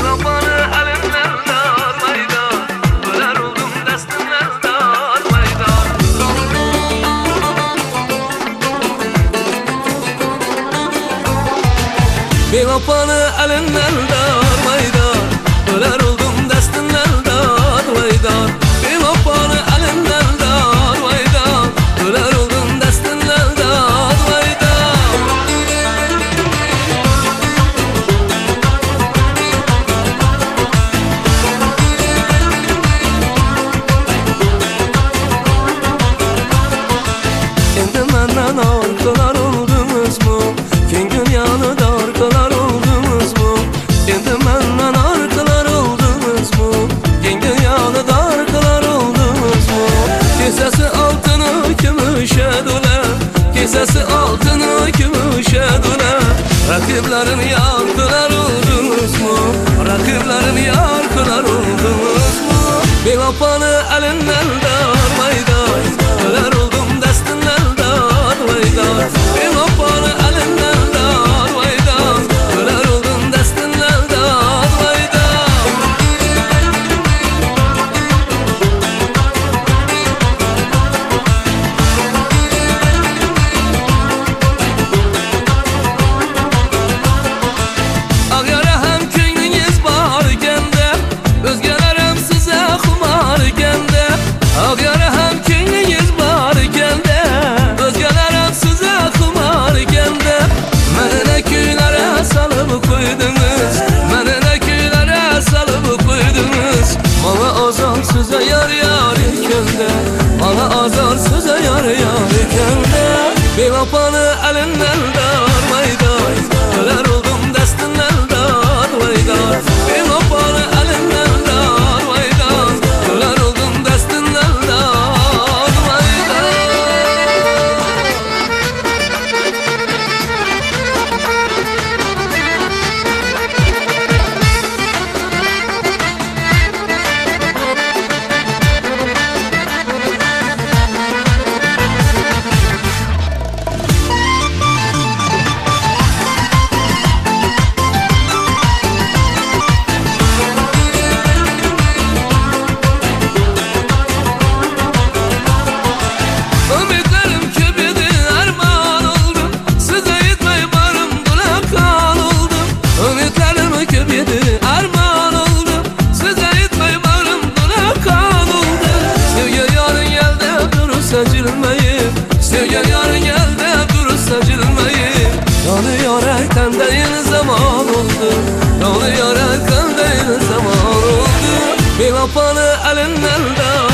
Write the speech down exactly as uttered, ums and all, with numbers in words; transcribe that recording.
Bevafanı elimden darmayda, öler oldum destimden darmayda. Bevafanı elimden darmayda, öler oldum destimden darmayda. Bevafanı elimden darmayda, öler oldum destimden darmayda. Endi menden arkalar oldunuz mu? Keng dünyanı da arkalar oldunuz mu? Endi menden arkalar oldunuz mu? Keng dünyanı da arkalar oldunuz mu? Kesesi altını gümüşe döle, kesesi altını gümüşe döle. Rakiplerin yarkılar oldunuz mu? Rakiplerin yarkılar oldunuz mu? Bevafanı elinden darmayda, öler oldum destinden darmayda. Bevafanı elinden darmayda, öler oldum destinden darmayda. Ağyara hem könlünüz bağırken de, özgeler hem size kumarken de. Ağyara hem könlünüz bağırken de, özgeler hem size kumarken de. Məni nə küylere salıp koydunuz, məni nə küylere salıp koydunuz. Bana azar size yar yar iken de, bana azar size yar yar iken de. Bevafanı elinden darmayda, öler oldum destinden darmayda. Bevafanı elinden darmayda, öler oldum destinden darmayda. Ümitlerim köpedi armağan oldu, size yetmey varım dulakan oldu. Ümitlerim köpedi armağan oldu, size yetmey varım dulakan oldu. Sevgi yarın geldi durur saçılmayıp, sevgi yarın geldi durur saçılmayıp. Yanıyor erken değil zaman oldu, yanıyor erken değil zaman oldu. Bevafanı elinden de